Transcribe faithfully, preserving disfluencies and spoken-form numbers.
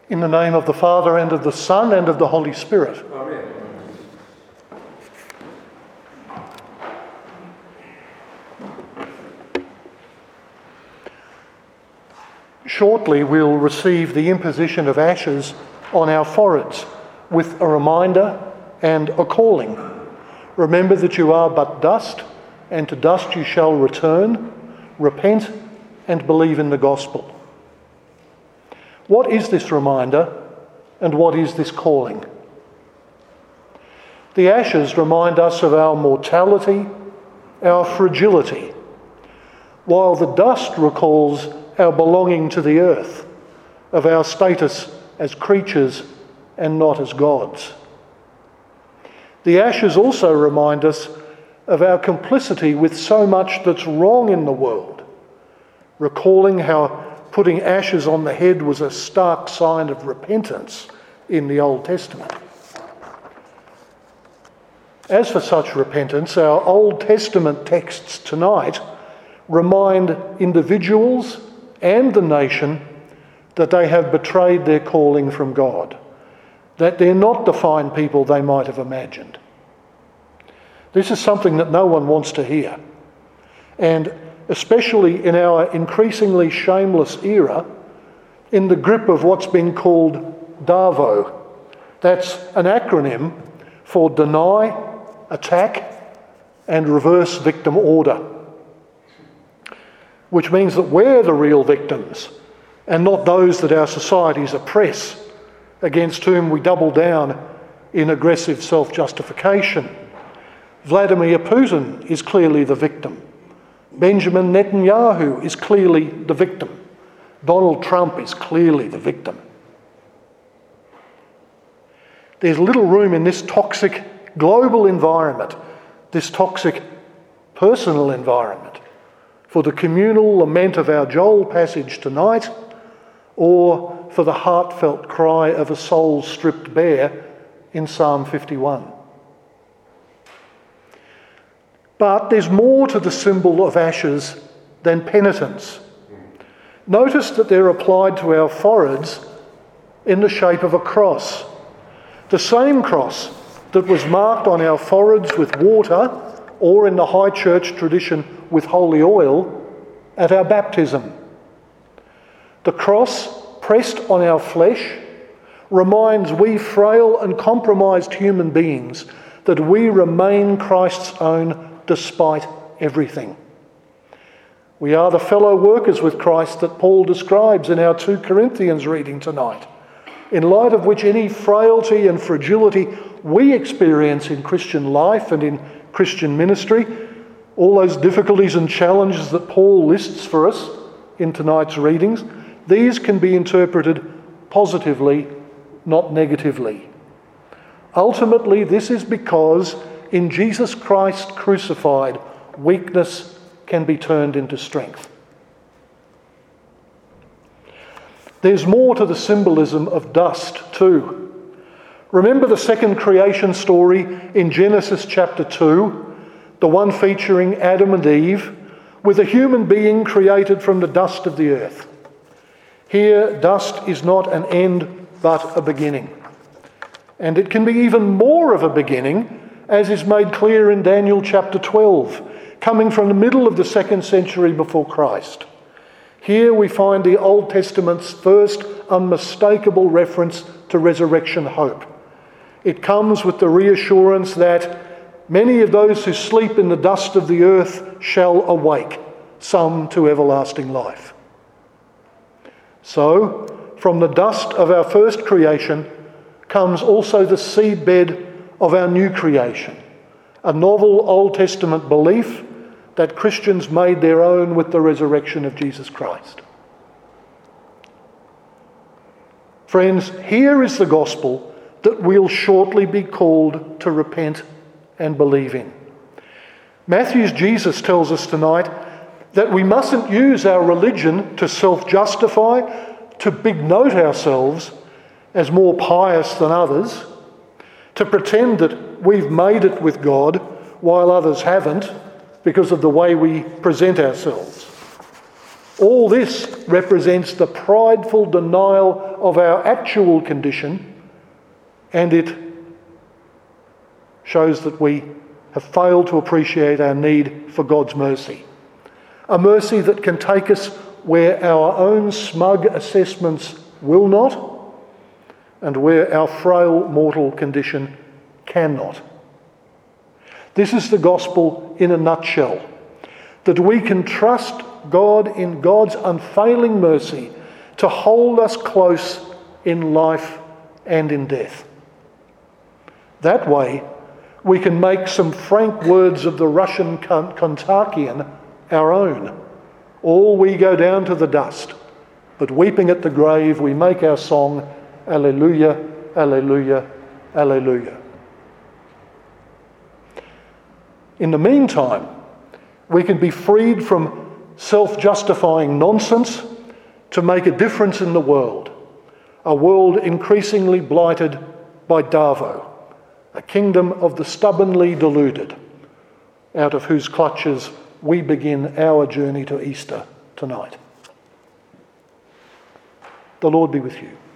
In the name of the Father, and of the Son, and of the Holy Spirit. Amen. Shortly we'll receive the imposition of ashes on our foreheads with a reminder and a calling. Remember that you are but dust, and to dust you shall return. Repent and believe in the gospel. What is this reminder, and what is this calling? The ashes remind us of our mortality, our fragility, while the dust recalls our belonging to the earth, of our status as creatures and not as gods. The ashes also remind us of our complicity with so much that's wrong in the world, recalling how putting ashes on the head was a stark sign of repentance in the Old Testament. As for such repentance, our Old Testament texts tonight remind individuals and the nation that they have betrayed their calling from God, that they're not the fine people they might have imagined. This is something that no one wants to hear. And especially in our increasingly shameless era, in the grip of what's been called DAVO. That's an acronym for deny, attack, and reverse victim order, which means that we're the real victims and not those that our societies oppress, against whom we double down in aggressive self-justification. Vladimir Putin is clearly the victim. Benjamin Netanyahu is clearly the victim. Donald Trump is clearly the victim. There's little room in this toxic global environment, this toxic personal environment, for the communal lament of our Joel passage tonight, or for the heartfelt cry of a soul stripped bare in Psalm fifty-one. But there's more to the symbol of ashes than penitence. Notice that they're applied to our foreheads in the shape of a cross. The same cross that was marked on our foreheads with water, or in the high church tradition with holy oil, at our baptism. The cross pressed on our flesh reminds we frail and compromised human beings that we remain Christ's own despite everything. We are the fellow workers with Christ that Paul describes in our Second Corinthians reading tonight, in light of which any frailty and fragility we experience in Christian life and in Christian ministry, all those difficulties and challenges that Paul lists for us in tonight's readings, these can be interpreted positively, not negatively. Ultimately, this is because in Jesus Christ crucified, weakness can be turned into strength. There's more to the symbolism of dust too. Remember the second creation story in Genesis chapter two, the one featuring Adam and Eve, with a human being created from the dust of the earth. Here, dust is not an end, but a beginning. And it can be even more of a beginning, as is made clear in Daniel chapter twelve, coming from the middle of the second century before Christ. Here we find the Old Testament's first unmistakable reference to resurrection hope. It comes with the reassurance that many of those who sleep in the dust of the earth shall awake, some to everlasting life. So, from the dust of our first creation comes also the seedbed of our new creation, a novel Old Testament belief that Christians made their own with the resurrection of Jesus Christ. Friends, here is the gospel that we'll shortly be called to repent and believe in. Matthew's Jesus tells us tonight that we mustn't use our religion to self-justify, to big note ourselves as more pious than others, to pretend that we've made it with God while others haven't because of the way we present ourselves. All this represents the prideful denial of our actual condition, and it shows that we have failed to appreciate our need for God's mercy. A mercy that can take us where our own smug assessments will not, and where our frail mortal condition cannot. This is the gospel in a nutshell, that we can trust God in God's unfailing mercy to hold us close in life and in death. That way, we can make some frank words of the Russian Kontakion our own. All we go down to the dust, but weeping at the grave we make our song, Alleluia, Alleluia, Alleluia. In the meantime, we can be freed from self-justifying nonsense to make a difference in the world, a world increasingly blighted by Davo, a kingdom of the stubbornly deluded, out of whose clutches we begin our journey to Easter tonight. The Lord be with you.